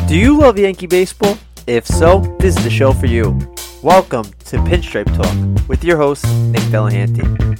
Do you love Yankee baseball? If so, this is the show for you. Welcome to Pinstripe Talk with your host, Nick Delahanty.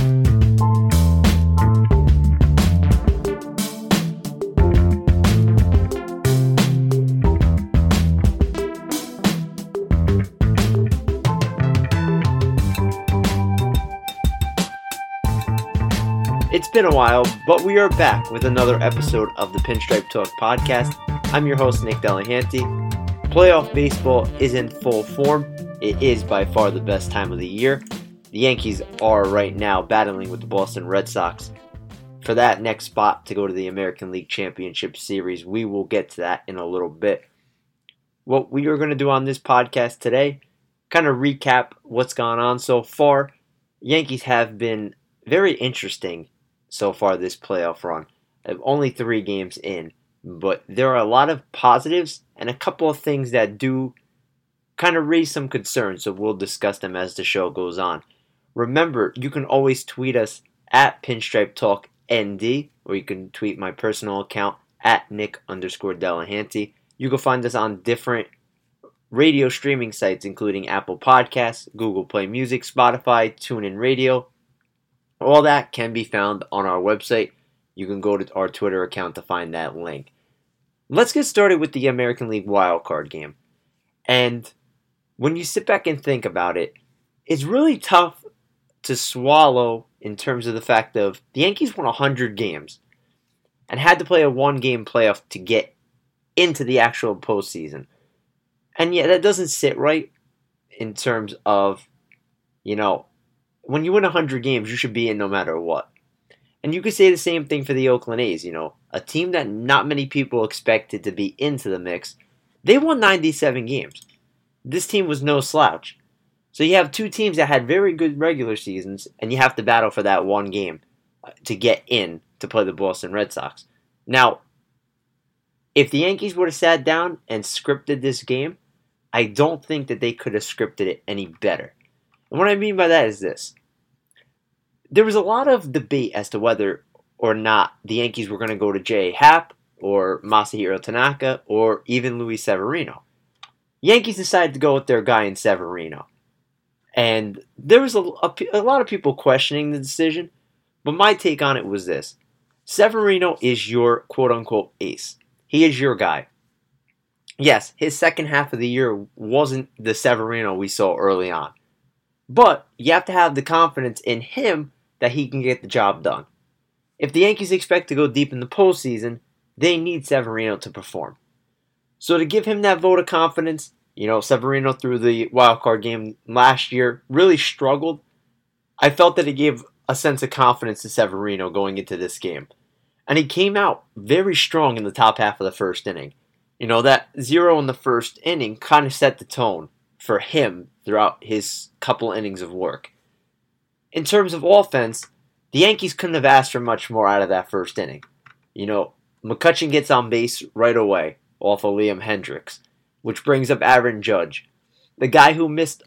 It's been a while, but we are back with another episode of the Pinstripe Talk podcast. I'm your host, Nick Delahanty. Playoff baseball is in full form. It is by far the best time of the year. The Yankees are right now battling with the Boston Red Sox for that next spot to go to the American League Championship Series. We will get to that in a little bit. What we are going to do on this podcast today, kind of recap what's gone on so far. Yankees have been very interesting so far this playoff run. Only 3 games in, but there are a lot of positives and a couple of things that do kind of raise some concerns, so we'll discuss them as the show goes on. Remember, you can always tweet us at PinstripeTalkND, or you can tweet my personal account at Nick_Delahanty. You can find us on different radio streaming sites, including Apple Podcasts, Google Play Music, Spotify, TuneIn Radio. All that can be found on our website. You can go to our Twitter account to find that link. Let's get started with the American League wildcard game. And when you sit back and think about it, it's really tough to swallow in terms of the fact of the Yankees won 100 games and had to play a 1-game playoff to get into the actual postseason. And yet that doesn't sit right in terms of, when you win 100 games, you should be in no matter what. And you could say the same thing for the Oakland A's, a team that not many people expected to be into the mix. They won 97 games. This team was no slouch. So you have 2 teams that had very good regular seasons, and you have to battle for that 1 game to get in to play the Boston Red Sox. Now, if the Yankees would have sat down and scripted this game, I don't think that they could have scripted it any better. And what I mean by that is this. There was a lot of debate as to whether or not the Yankees were going to go to J.A. Happ or Masahiro Tanaka or even Luis Severino. Yankees decided to go with their guy in Severino. And there was a lot of people questioning the decision, but my take on it was this. Severino is your quote-unquote ace. He is your guy. Yes, his second half of the year wasn't the Severino we saw early on. But you have to have the confidence in him that he can get the job done. If the Yankees expect to go deep in the postseason, they need Severino to perform. So to give him that vote of confidence, Severino through the wildcard game last year really struggled. I felt that it gave a sense of confidence to Severino going into this game. And he came out very strong in the top half of the first inning. That 0 in the first inning kind of set the tone for him throughout his couple innings of work. In terms of offense, the Yankees couldn't have asked for much more out of that first inning. McCutchen gets on base right away off of Liam Hendriks, which brings up Aaron Judge, the guy who missed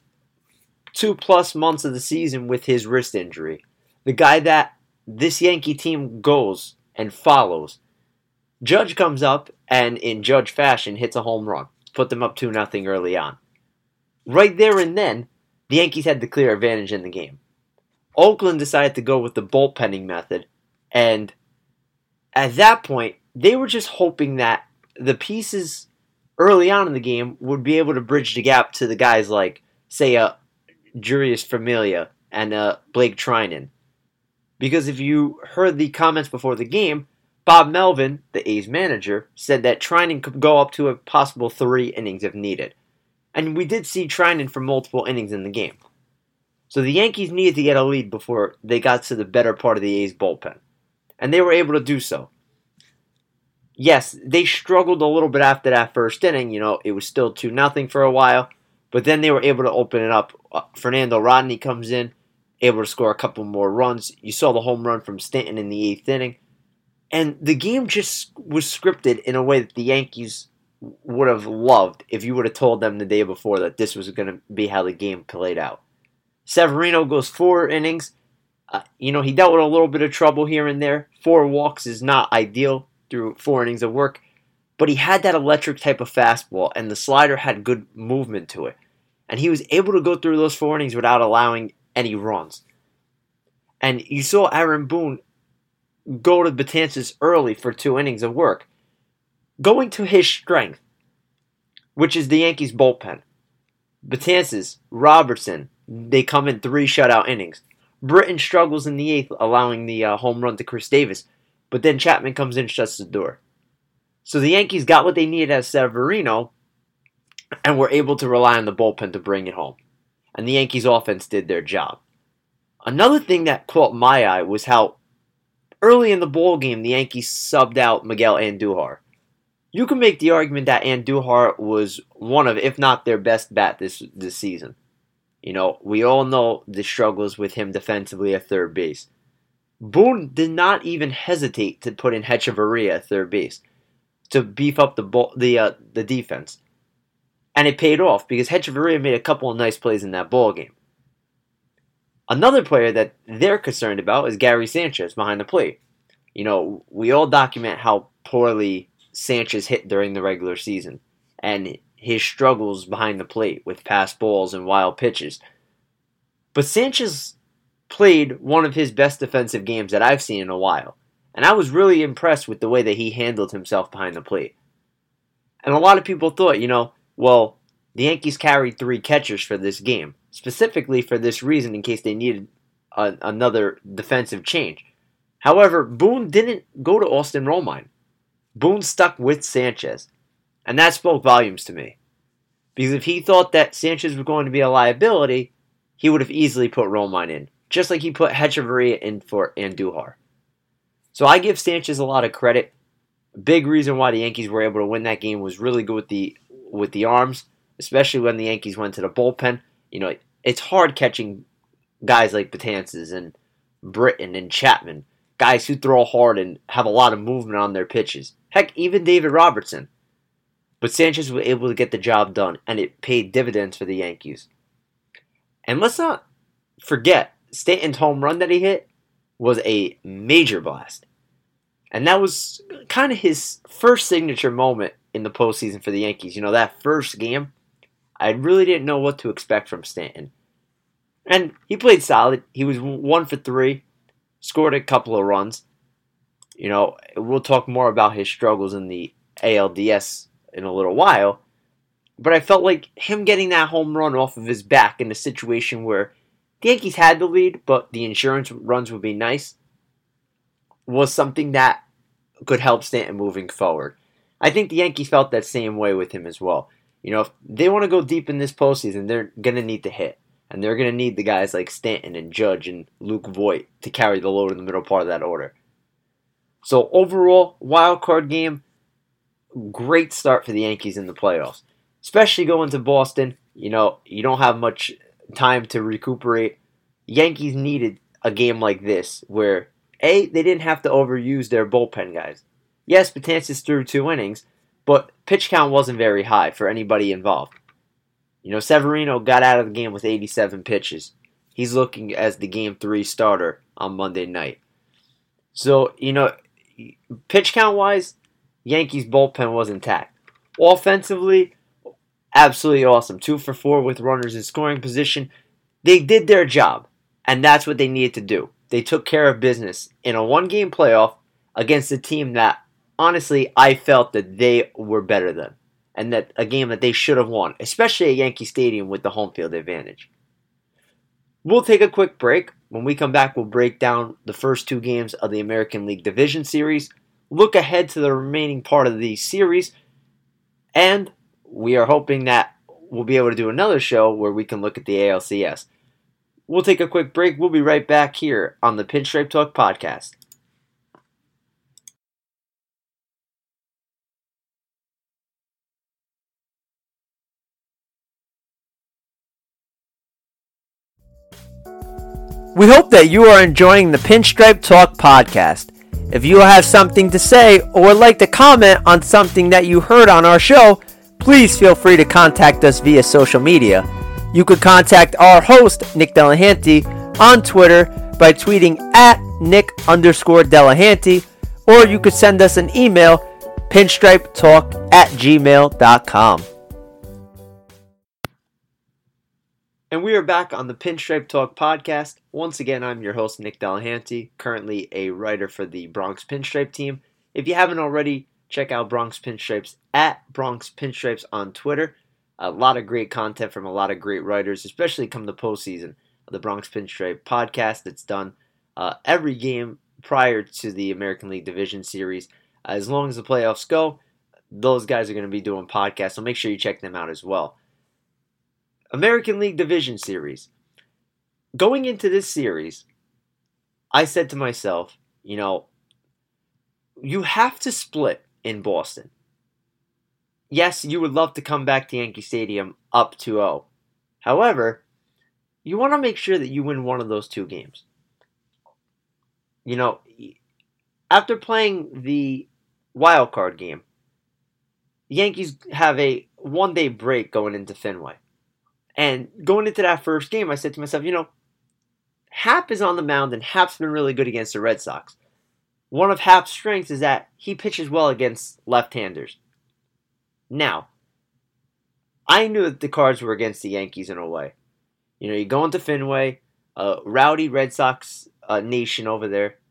2+ months of the season with his wrist injury, the guy that this Yankee team goes and follows. Judge comes up and, in Judge fashion, hits a home run, put them up 2-0 early on. Right there and then, the Yankees had the clear advantage in the game. Oakland decided to go with the bullpenning method, and at that point, they were just hoping that the pieces early on in the game would be able to bridge the gap to the guys like, say, Jurius Familia and Blake Treinen. Because if you heard the comments before the game, Bob Melvin, the A's manager, said that Treinen could go up to a possible 3 innings if needed. And we did see Treinen for multiple innings in the game. So the Yankees needed to get a lead before they got to the better part of the A's bullpen. And they were able to do so. Yes, they struggled a little bit after that first inning. It was still 2-0 for a while. But then they were able to open it up. Fernando Rodney comes in, able to score a couple more runs. You saw the home run from Stanton in the 8th inning. And the game just was scripted in a way that the Yankees would have loved if you would have told them the day before that this was going to be how the game played out. Severino goes 4 innings. He dealt with a little bit of trouble here and there. 4 walks is not ideal through 4 innings of work. but he had that electric type of fastball, and the slider had good movement to it. And he was able to go through those 4 innings without allowing any runs. And you saw Aaron Boone go to Betances early for 2 innings of work, going to his strength, which is the Yankees' bullpen. Betances, Robertson, they come in 3 shutout innings. Britton struggles in the 8th, allowing the home run to Chris Davis, but then Chapman comes in and shuts the door. So the Yankees got what they needed as Severino, and were able to rely on the bullpen to bring it home. And the Yankees' offense did their job. Another thing that caught my eye was how early in the ball game the Yankees subbed out Miguel Andujar. You can make the argument that Andujar was one of, if not their best bat this season. You know, we all know the struggles with him defensively at third base. Boone did not even hesitate to put in Hechavarria at third base to beef up the defense. And it paid off because Hechavarria made a couple of nice plays in that ball game. Another player that they're concerned about is Gary Sanchez behind the plate. You know, we all document how poorly Sanchez hit during the regular season and his struggles behind the plate with pass balls and wild pitches. But Sanchez played one of his best defensive games that I've seen in a while. And I was really impressed with the way that he handled himself behind the plate. And a lot of people thought, well, the Yankees carried 3 catchers for this game, specifically for this reason in case they needed another defensive change. However, Boone didn't go to Austin Romine. Boone stuck with Sanchez. And that spoke volumes to me. Because if he thought that Sanchez was going to be a liability, he would have easily put Romine in, just like he put Hechavarria in for Andujar. So I give Sanchez a lot of credit. A big reason why the Yankees were able to win that game was really good with the arms, especially when the Yankees went to the bullpen. It's hard catching guys like Betances and Britton and Chapman, guys who throw hard and have a lot of movement on their pitches. Heck, even David Robertson. But Sanchez was able to get the job done, and it paid dividends for the Yankees. And let's not forget, Stanton's home run that he hit was a major blast. And that was kind of his first signature moment in the postseason for the Yankees. That first game, I really didn't know what to expect from Stanton. And he played solid. He was 1 for 3, scored a couple of runs. We'll talk more about his struggles in the ALDS in a little while. But I felt like him getting that home run off of his back in a situation where the Yankees had the lead, but the insurance runs would be nice, was something that could help Stanton moving forward. I think the Yankees felt that same way with him as well. If they want to go deep in this postseason, they're going to need to hit. And they're going to need the guys like Stanton and Judge and Luke Voit to carry the load in the middle part of that order. So overall, wild card game, great start for the Yankees in the playoffs. Especially going to Boston, you don't have much time to recuperate. Yankees needed a game like this where, A, they didn't have to overuse their bullpen guys. Yes, Betances threw 2 innings, but pitch count wasn't very high for anybody involved. Severino got out of the game with 87 pitches. He's looking as the Game 3 starter on Monday night. So, pitch count-wise, Yankees' bullpen was intact. Offensively, absolutely awesome. 2 for 4 with runners in scoring position. They did their job, and that's what they needed to do. They took care of business in a 1-game playoff against a team that, honestly, I felt that they were better than. And that a game that they should have won, especially at Yankee Stadium with the home field advantage. We'll take a quick break. When we come back, we'll break down the first 2 games of the American League Division Series, look ahead to the remaining part of the series, and we are hoping that we'll be able to do another show where we can look at the ALCS. We'll take a quick break. We'll be right back here on the Pinstripe Talk podcast. We hope that you are enjoying the Pinstripe Talk podcast. If you have something to say or would like to comment on something that you heard on our show, please feel free to contact us via social media. You could contact our host, Nick Delahanty, on Twitter by tweeting at Nick_Delahanty, or you could send us an email pinstripetalk@gmail.com. And we are back on the Pinstripe Talk podcast. Once again, I'm your host, Nick Delahanty, currently a writer for the Bronx Pinstripe team. If you haven't already, check out Bronx Pinstripes at Bronx Pinstripes on Twitter. A lot of great content from a lot of great writers, especially come the postseason of the Bronx Pinstripe podcast. It's done every game prior to the American League Division Series. As long as the playoffs go, those guys are going to be doing podcasts, so make sure you check them out as well. American League Division Series. Going into this series, I said to myself, you have to split in Boston. Yes, you would love to come back to Yankee Stadium up 2-0. However, you want to make sure that you win one of those two games. After playing the wild card game, the Yankees have a one-day break going into Fenway. And going into that first game, I said to myself, Happ is on the mound, and Happ's been really good against the Red Sox. One of Happ's strengths is that he pitches well against left-handers. Now, I knew that the cards were against the Yankees in a way. You go into Fenway, rowdy Red Sox nation over there.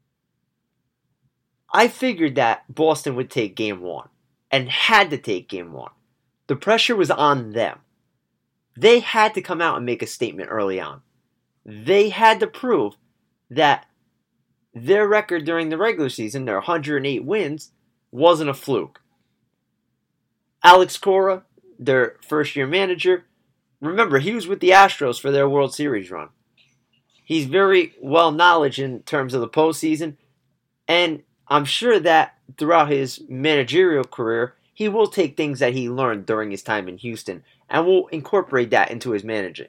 I figured that Boston would take Game 1, and had to take Game 1. The pressure was on them. They had to come out and make a statement early on. They had to prove that their record during the regular season, their 108 wins, wasn't a fluke. Alex Cora, their first-year manager, remember, he was with the Astros for their World Series run. He's very well knowledge in terms of the postseason, and I'm sure that throughout his managerial career, he will take things that he learned during his time in Houston and will incorporate that into his managing.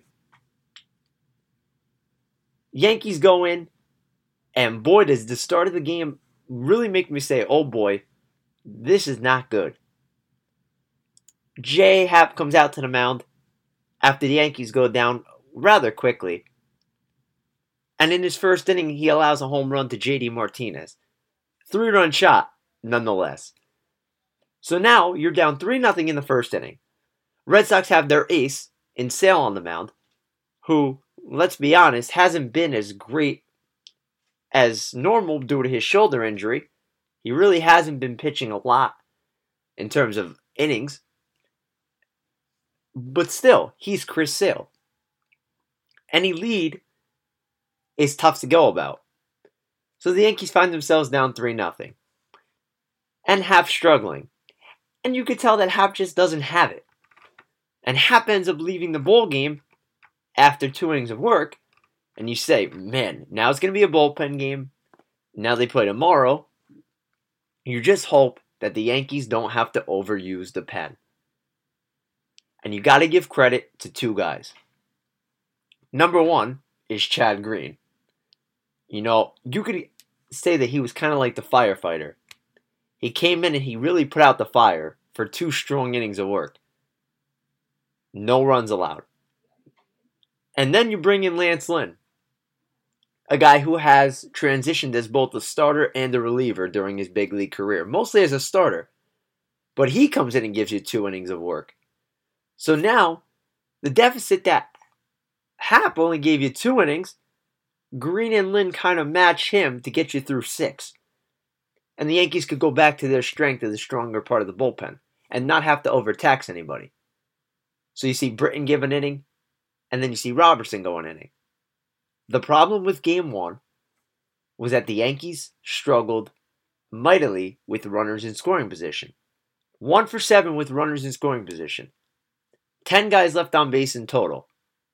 Yankees go in, and boy, does the start of the game really make me say, oh boy, this is not good. J. Happ comes out to the mound after the Yankees go down rather quickly. And in his first inning, he allows a home run to J.D. Martinez. 3-run shot, nonetheless. So now you're down 3-0 in the first inning. Red Sox have their ace in Sale on the mound, who, let's be honest, hasn't been as great as normal due to his shoulder injury. He really hasn't been pitching a lot in terms of innings. But still, he's Chris Sale. Any lead is tough to go about. So the Yankees find themselves down 3-0. And Happ struggling. And you could tell that Happ just doesn't have it. And Happ ends up leaving the ball game after 2 innings of work. And you say, man, now it's going to be a bullpen game. Now they play tomorrow. You just hope that the Yankees don't have to overuse the pen. And you got to give credit to 2 guys. Number 1 is Chad Green. You could say that he was kind of like the firefighter. He came in and he really put out the fire for 2 strong innings of work. No runs allowed. And then you bring in Lance Lynn, a guy who has transitioned as both a starter and a reliever during his big league career, mostly as a starter. But he comes in and gives you 2 innings of work. So now, the deficit that Happ only gave you 2 innings, Green and Lynn kind of match him to get you through 6. And the Yankees could go back to their strength as the stronger part of the bullpen and not have to overtax anybody. So you see Britton give an inning, and then you see Robertson go an inning. The problem with Game 1 was that the Yankees struggled mightily with runners in scoring position. 1 for 7 with runners in scoring position. 10 guys left on base in total.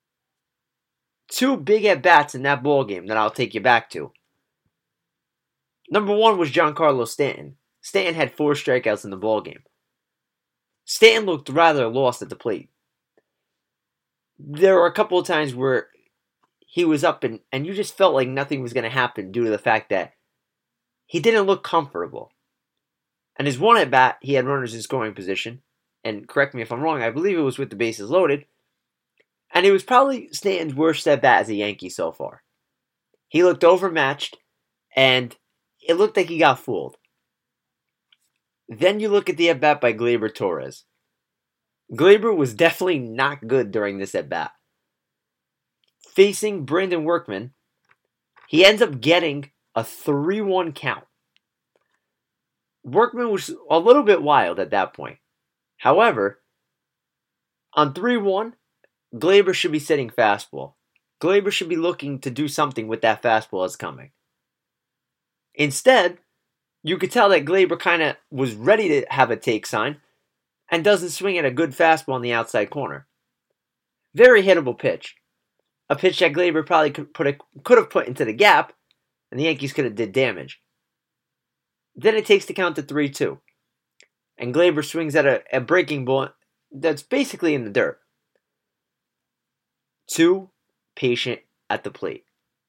2 big at-bats in that ball game that I'll take you back to. Number 1 was Giancarlo Stanton. Stanton had 4 strikeouts in the ball game. Stanton looked rather lost at the plate. There were a couple of times where he was up and you just felt like nothing was going to happen due to the fact that he didn't look comfortable. And his 1 at-bat, he had runners in scoring position. And correct me if I'm wrong, I believe it was with the bases loaded. And it was probably Stanton's worst at-bat as a Yankee so far. He looked overmatched, and it looked like he got fooled. Then you look at the at-bat by Gleyber Torres. Gleyber was definitely not good during this at-bat. Facing Brandon Workman, he ends up getting a 3-1 count. Workman was a little bit wild at that point. However, on 3-1, Gleyber should be sitting fastball. Gleyber should be looking to do something with that fastball that's coming. Instead, you could tell that Gleyber kind of was ready to have a take sign and doesn't swing at a good fastball in the outside corner. Very hittable pitch. A pitch that Gleyber probably could have put into the gap, and the Yankees could have did damage. Then it takes the count to 3-2. And Gleyber swings at a breaking ball that's basically in the dirt. Too patient at the plate.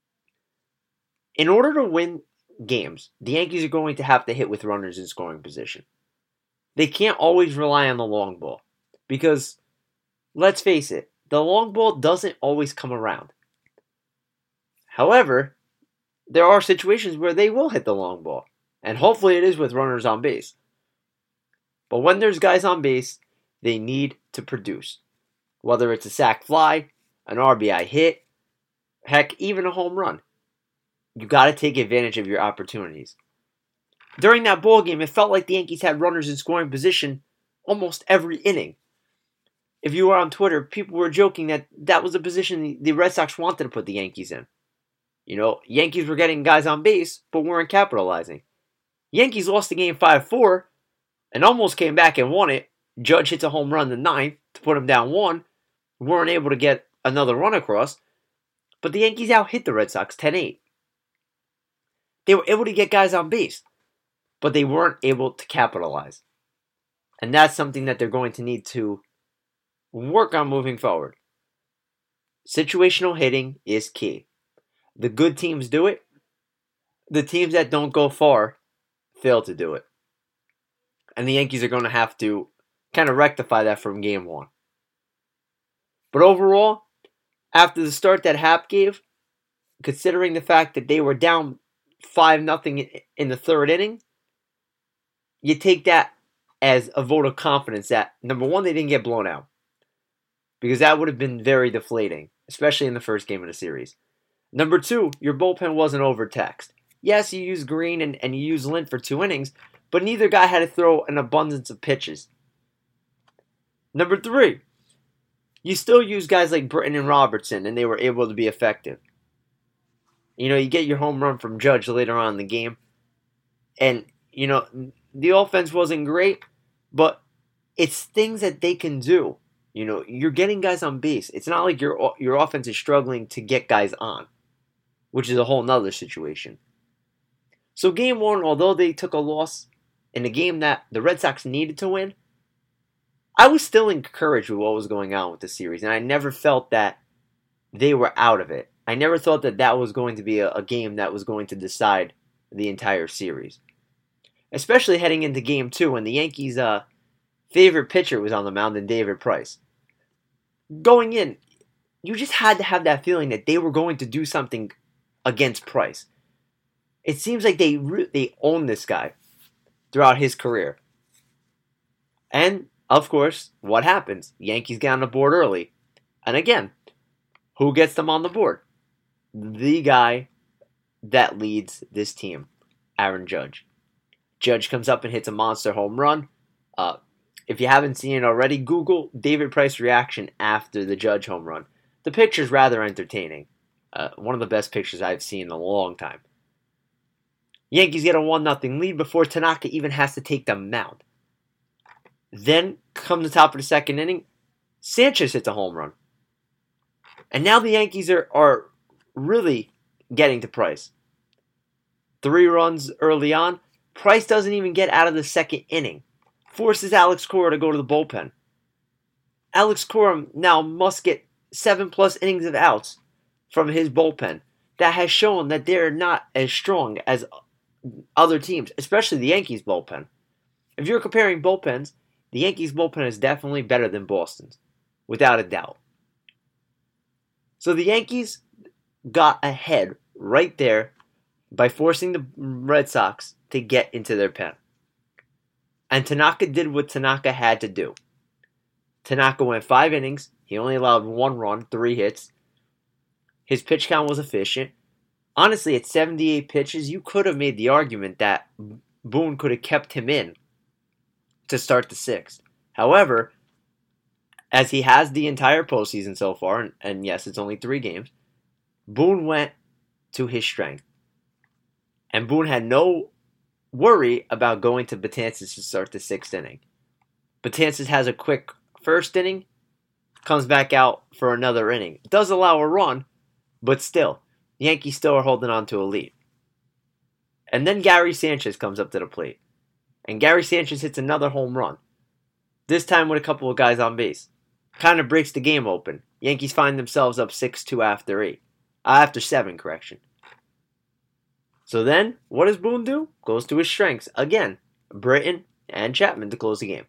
In order to win games, the Yankees are going to have to hit with runners in scoring position. They can't always rely on the long ball. Because, let's face it, the long ball doesn't always come around. However, there are situations where they will hit the long ball. And hopefully it is with runners on base. But when there's guys on base, they need to produce. Whether it's a sac fly, an RBI hit, heck, even a home run. You got to take advantage of your opportunities. During that ball game, it felt like the Yankees had runners in scoring position almost every inning. If you were on Twitter, people were joking that that was the position the Red Sox wanted to put the Yankees in. You know, Yankees were getting guys on base, but weren't capitalizing. Yankees lost the game 5-4 and almost came back and won it. Judge hits a home run in the ninth to put them down 1. Weren't able to get another run across, but the Yankees out-hit the Red Sox 10-8. They were able to get guys on base, but they weren't able to capitalize. And that's something that they're going to need to work on moving forward. Situational hitting is key. The good teams do it. The teams that don't go far fail to do it. And the Yankees are going to have to kind of rectify that from game 1. But overall, after the start that Happ gave, considering the fact that they were down 5-0 in the third inning, you take that as a vote of confidence that, number one, they didn't get blown out. Because that would have been very deflating, especially in the first game of the series. Number 2, your bullpen wasn't overtaxed. Yes, you used Green and you used Lynn for 2 innings, but neither guy had to throw an abundance of pitches. Number 3, you still use guys like Britton and Robertson, and they were able to be effective. You know, you get your home run from Judge later on in the game, and, you know, the offense wasn't great, but it's things that they can do. You know, you're getting guys on base. It's not like your offense is struggling to get guys on, which is a whole nother situation. So game 1, although they took a loss in a game that the Red Sox needed to win, I was still encouraged with what was going on with the series, and I never felt that they were out of it. I never thought that that was going to be a game that was going to decide the entire series. Especially heading into game 2 when the Yankees' favorite pitcher was on the mound in David Price. Going in, you just had to have that feeling that they were going to do something against Price. It seems like they own this guy throughout his career. And, of course, what happens? Yankees get on the board early. And again, who gets them on the board? The guy that leads this team, Aaron Judge. Judge comes up and hits a monster home run. If you haven't seen it already, Google David Price's reaction after the Judge home run. The picture's rather entertaining. One of the best pictures I've seen in a long time. Yankees get a 1-0 lead before Tanaka even has to take the mound. Then, come the top of the second inning, Sanchez hits a home run. And now the Yankees are really getting to Price. 3 runs early on. Price doesn't even get out of the second inning. Forces Alex Cora to go to the bullpen. Alex Cora now must get 7+ innings of outs from his bullpen. That has shown that they're not as strong as other teams, especially the Yankees bullpen. If you're comparing bullpens, the Yankees bullpen is definitely better than Boston's, without a doubt. So the Yankees got ahead right there by forcing the Red Sox to get into their pen. And Tanaka did what Tanaka had to do. Tanaka went 5 innings. He only allowed 1 run, 3 hits. His pitch count was efficient. Honestly, at 78 pitches, you could have made the argument that Boone could have kept him in to start the 6th. However, as he has the entire postseason so far, and yes, it's only 3 games, Boone went to his strength. And Boone had no worry about going to Betances to start the 6th inning. Betances has a quick first inning, comes back out for another inning. Does allow a run, but still, the Yankees still are holding on to a lead. And then Gary Sanchez comes up to the plate. And Gary Sanchez hits another home run. This time with a couple of guys on base. Kind of breaks the game open. Yankees find themselves up 6-2 after 7, correction. So then, what does Boone do? Goes to his strengths. Again, Britton and Chapman to close the game.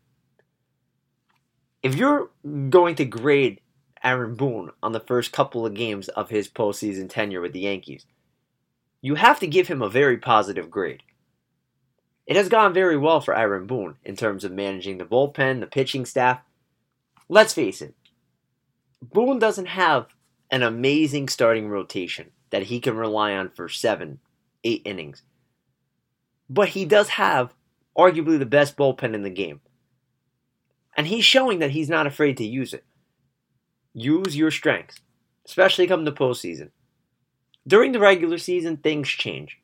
If you're going to grade Aaron Boone on the first couple of games of his postseason tenure with the Yankees, you have to give him a very positive grade. It has gone very well for Aaron Boone in terms of managing the bullpen, the pitching staff. Let's face it, Boone doesn't have an amazing starting rotation that he can rely on for 7, 8 innings. But he does have arguably the best bullpen in the game. And he's showing that he's not afraid to use it. Use your strengths, especially come the postseason. During the regular season, things change.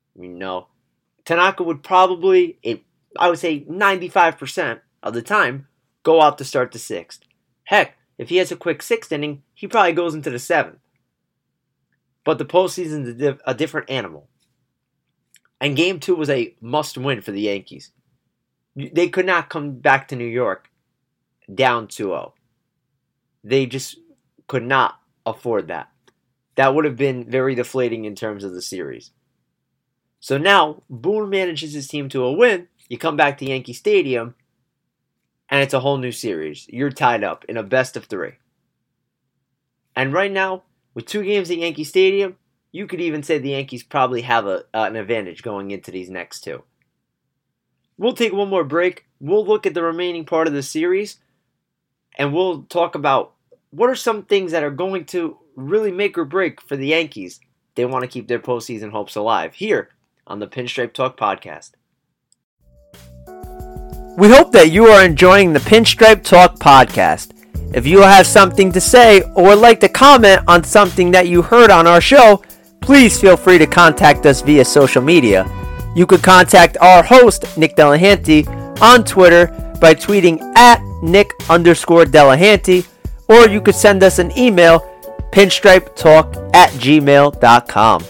Tanaka would probably, I would say 95% of the time, go out to start the 6th. Heck, if he has a quick 6th inning, he probably goes into the 7th. But the postseason is a different animal. And Game 2 was a must-win for the Yankees. They could not come back to New York down 2-0. They just could not afford that. That would have been very deflating in terms of the series. So now, Boone manages his team to a win. You come back to Yankee Stadium, and it's a whole new series. You're tied up in a best of 3. And right now, with 2 games at Yankee Stadium, you could even say the Yankees probably have an advantage going into these next 2. We'll take one more break. We'll look at the remaining part of the series, and we'll talk about what are some things that are going to really make or break for the Yankees. They want to keep their postseason hopes alive here on the Pinstripe Talk podcast. We hope that you are enjoying the Pinstripe Talk podcast. If you have something to say or would like to comment on something that you heard on our show, please feel free to contact us via social media. You could contact our host, Nick Delahanty, on Twitter by tweeting at Nick_Delahanty, or you could send us an email, pinstripetalk@gmail.com.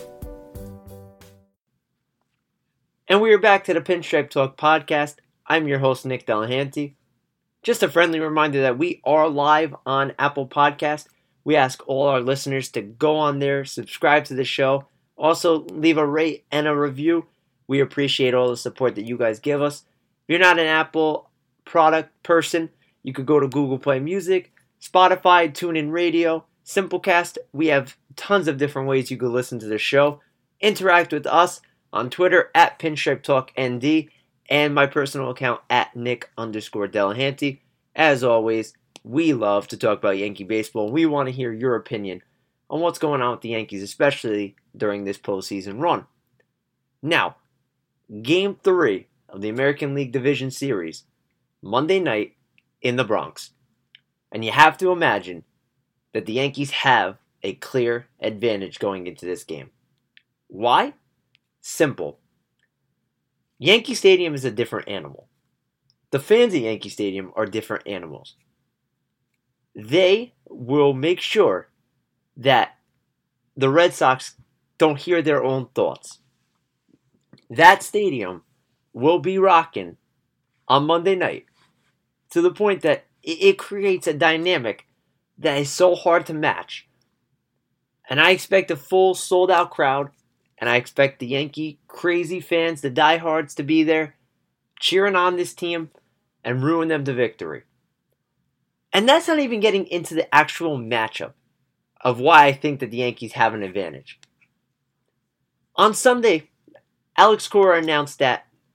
And we are back to the Pinstripe Talk podcast. I'm your host, Nick Delahanty. Just a friendly reminder that we are live on Apple Podcast. We ask all our listeners to go on there, subscribe to the show. Also, leave a rate and a review. We appreciate all the support that you guys give us. If you're not an Apple product person, you could go to Google Play Music, Spotify, TuneIn Radio, Simplecast. We have tons of different ways you could listen to the show. Interact with us on Twitter at PinstripeTalkND and my personal account at Nick_Delahanty. As always, we love to talk about Yankee baseball. We want to hear your opinion on what's going on with the Yankees, especially during this postseason run. Now, Game 3 of the American League Division Series, Monday night in the Bronx. And you have to imagine that the Yankees have a clear advantage going into this game. Why? Simple. Yankee Stadium is a different animal. The fans at Yankee Stadium are different animals. They will make sure that the Red Sox don't hear their own thoughts. That stadium will be rocking on Monday night to the point that it creates a dynamic that is so hard to match. And I expect a full sold-out crowd, and I expect the Yankee crazy fans, the diehards, to be there cheering on this team and ruin them to victory. And that's not even getting into the actual matchup of why I think that the Yankees have an advantage. On Sunday, Alex Cora announced that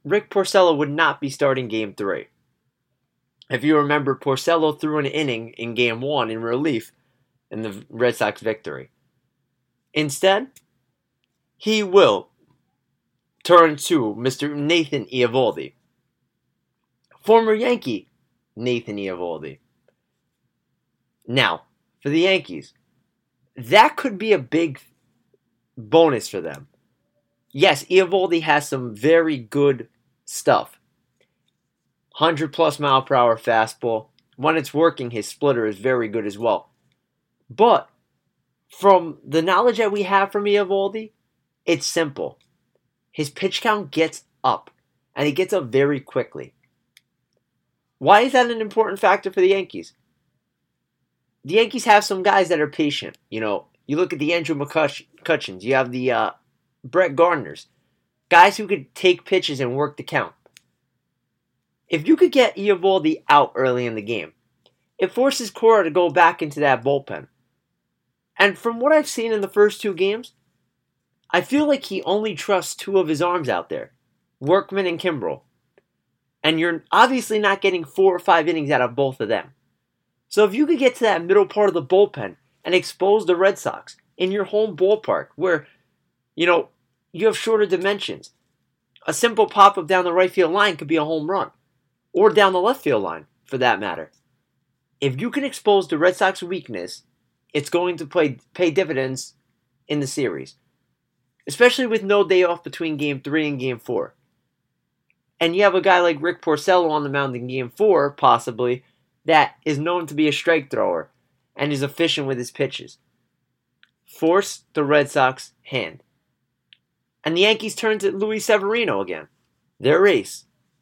Rick Porcello would not be starting Game 3. If you remember, Porcello threw an inning in Game 1 in relief in the Red Sox victory. Instead, he will turn to Mr. Nathan Eovaldi, former Yankee Nathan Eovaldi. Now, for the Yankees, that could be a big bonus for them. Yes, Eovaldi has some very good stuff. 100+ mile per hour fastball. When it's working, his splitter is very good as well. But from the knowledge that we have from Eovaldi, it's simple. His pitch count gets up, and he gets up very quickly. Why is that an important factor for the Yankees? The Yankees have some guys that are patient. You look at the Andrew McCutchens. You have the Brett Gardners. Guys who could take pitches and work the count. If you could get Eovaldi out early in the game, it forces Cora to go back into that bullpen. And from what I've seen in the first 2 games, I feel like he only trusts 2 of his arms out there, Workman and Kimbrel. And you're obviously not getting 4 or 5 innings out of both of them. So if you could get to that middle part of the bullpen and expose the Red Sox in your home ballpark where, you have shorter dimensions, a simple pop-up down the right field line could be a home run. Or down the left field line, for that matter. If you can expose the Red Sox weakness, it's going to pay dividends in the series. Especially with no day off between Game 3 and Game 4. And you have a guy like Rick Porcello on the mound in Game 4, possibly, that is known to be a strike thrower and is efficient with his pitches. Force the Red Sox hand. And the Yankees turn to Luis Severino again, their ace.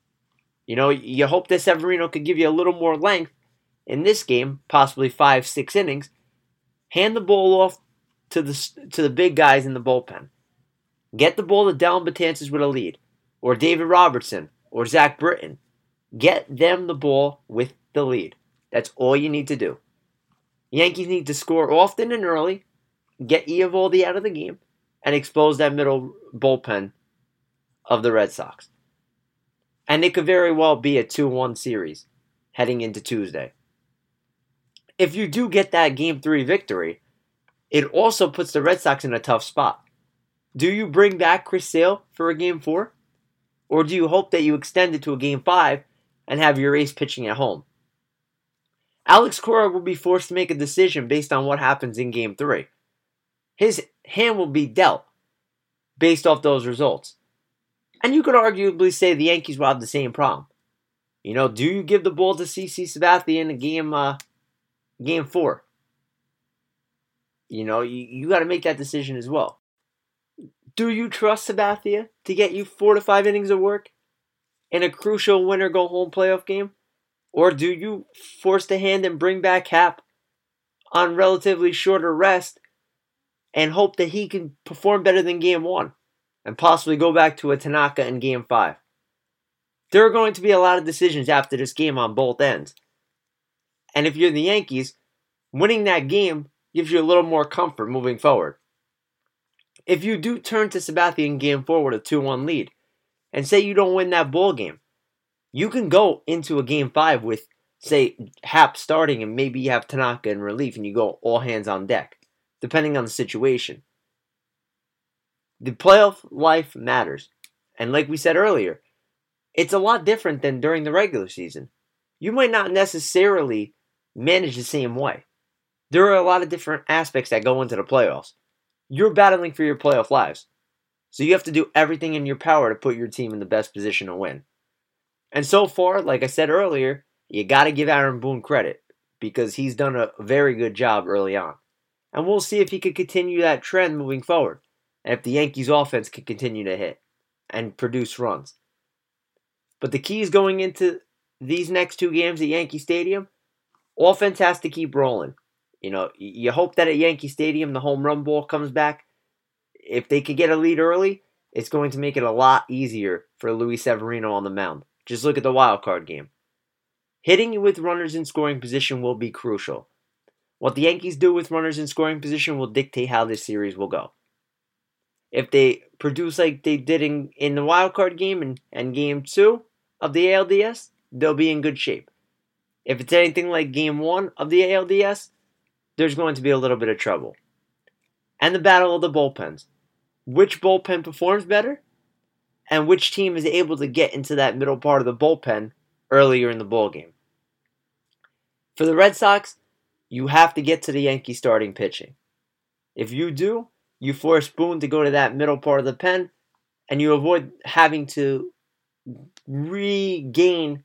You hope that Severino could give you a little more length in this game, possibly 5-6 innings. Hand the ball off to the big guys in the bullpen. Get the ball to Dellin Betances with a lead, or David Robertson, or Zach Britton. Get them the ball with the lead. That's all you need to do. Yankees need to score often and early, get Eovaldi out of the game, and expose that middle bullpen of the Red Sox. And it could very well be a 2-1 series heading into Tuesday. If you do get that Game 3 victory, it also puts the Red Sox in a tough spot. Do you bring back Chris Sale for a Game 4? Or do you hope that you extend it to a Game 5 and have your ace pitching at home? Alex Cora will be forced to make a decision based on what happens in Game 3. His hand will be dealt based off those results. And you could arguably say the Yankees will have the same problem. Do you give the ball to CC Sabathia in Game 4? You got to make that decision as well. Do you trust Sabathia to get you 4 to 5 innings of work in a crucial winner-go-home playoff game? Or do you force the hand and bring back Happ on relatively shorter rest and hope that he can perform better than Game 1 and possibly go back to a Tanaka in Game 5? There are going to be a lot of decisions after this game on both ends. And if you're the Yankees, winning that game gives you a little more comfort moving forward. If you do turn to Sabathia in Game 4 with a 2-1 lead, and say you don't win that ball game, you can go into a Game 5 with, say, Happ starting and maybe you have Tanaka in relief and you go all hands on deck, depending on the situation. The playoff life matters. And like we said earlier, it's a lot different than during the regular season. You might not necessarily manage the same way. There are a lot of different aspects that go into the playoffs. You're battling for your playoff lives. So you have to do everything in your power to put your team in the best position to win. And so far, like I said earlier, you got to give Aaron Boone credit because he's done a very good job early on. And we'll see if he can continue that trend moving forward. And if the Yankees offense can continue to hit and produce runs. But the key is going into these next 2 games at Yankee Stadium, offense has to keep rolling. You hope that at Yankee Stadium the home run ball comes back. If they could get a lead early, it's going to make it a lot easier for Luis Severino on the mound. Just look at the wild card game. Hitting with runners in scoring position will be crucial. What the Yankees do with runners in scoring position will dictate how this series will go. If they produce like they did in the wild card game and game 2 of the ALDS, they'll be in good shape. If it's anything like game 1 of the ALDS, there's going to be a little bit of trouble. And the battle of the bullpens. Which bullpen performs better? And which team is able to get into that middle part of the bullpen earlier in the ballgame? For the Red Sox, you have to get to the Yankee starting pitching. If you do, you force Boone to go to that middle part of the pen, and you avoid having to regain,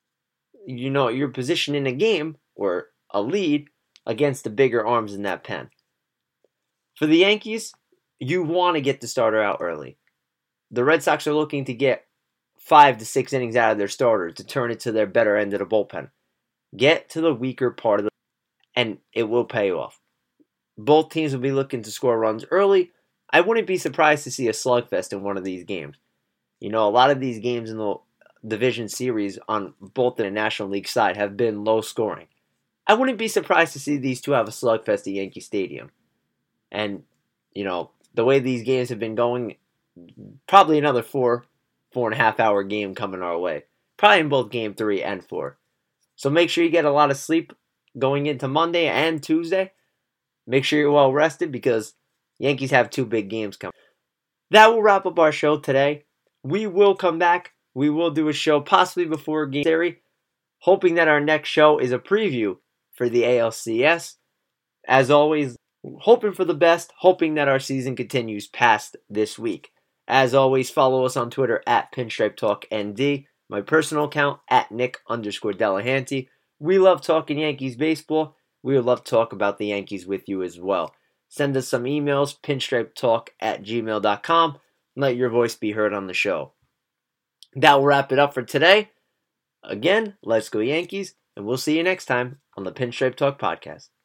your position in a game or a lead against the bigger arms in that pen. For the Yankees, you want to get the starter out early. The Red Sox are looking to get 5 to 6 innings out of their starter to turn it to their better end of the bullpen. Get to the weaker part of and it will pay off. Both teams will be looking to score runs early. I wouldn't be surprised to see a slugfest in one of these games. A lot of these games in the division series on both the National League side have been low scoring. I wouldn't be surprised to see these two have a slugfest at Yankee Stadium. And, the way these games have been going, probably another 4.5 hour game coming our way. Probably in both game 3 and 4. So make sure you get a lot of sleep going into Monday and Tuesday. Make sure you're well rested because Yankees have 2 big games coming. That will wrap up our show today. We will come back. We will do a show possibly before Game Series, hoping that our next show is a preview for the ALCS. As always, hoping for the best, hoping that our season continues past this week. As always, follow us on Twitter at PinstripeTalkND, my personal account at Nick_Delahanty. We love talking Yankees baseball. We would love to talk about the Yankees with you as well. Send us some emails, pinstripetalk@gmail.com. Let your voice be heard on the show. That will wrap it up for today. Again, let's go Yankees, and we'll see you next time on the Pinstripe Talk Podcast.